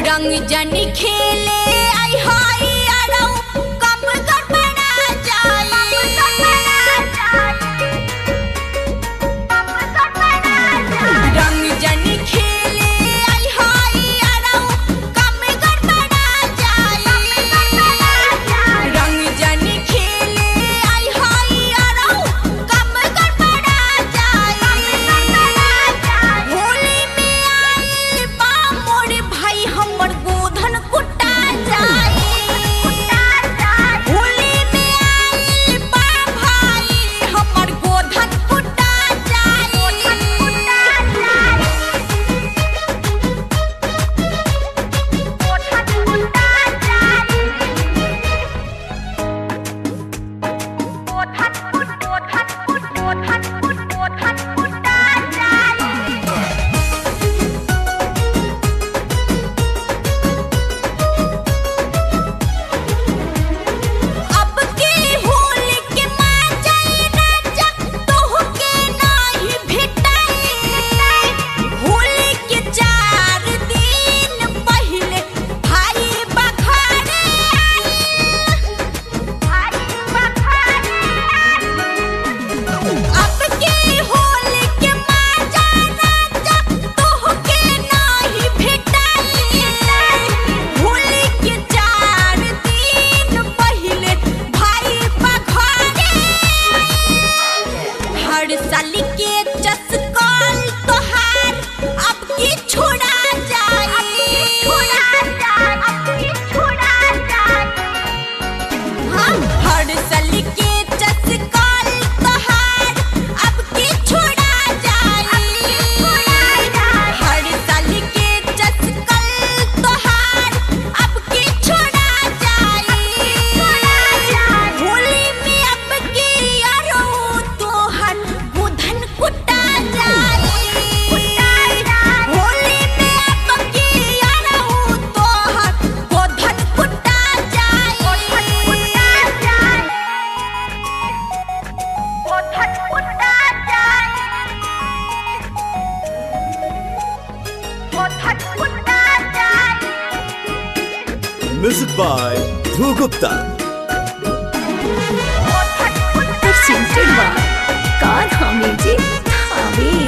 रंग जनी खेले आई हाय अरौ कम गड़बड़ा जाए रंग जनी खेले आई हाय अरौ कम गड़बड़ा जाए रंग जनी खेले आई हाय अरौ कम गड़बड़ा जाए होली में आइल बा मोर भाई हमर गोधन कुटा जाए होली में आइल बा भाई हमर गोधन कुटा जाए अब के होली के माजाई राजा तोहके नाही भेटाई होली के 4 दिन पहिले भाई बखारे अब के होली के माजा राजा तोहके नाही भेटाई होली के 4 दिन पहिले भाई बखारे हर साल के चस्कल तोहार अब की छोड़ा जाए हाँ, हर साल के चस्कल तोहार अब की छोड़ा जाए हर साल के चस्कल तोहार अब की छोड़ा जाए होली में अब की अरौ तोहर गोधन कुटा जाए होली में अब की अरौ तोहर गोधन कुटा जाए Music by Dhruv Gupta. presented by Kanha Music Thane।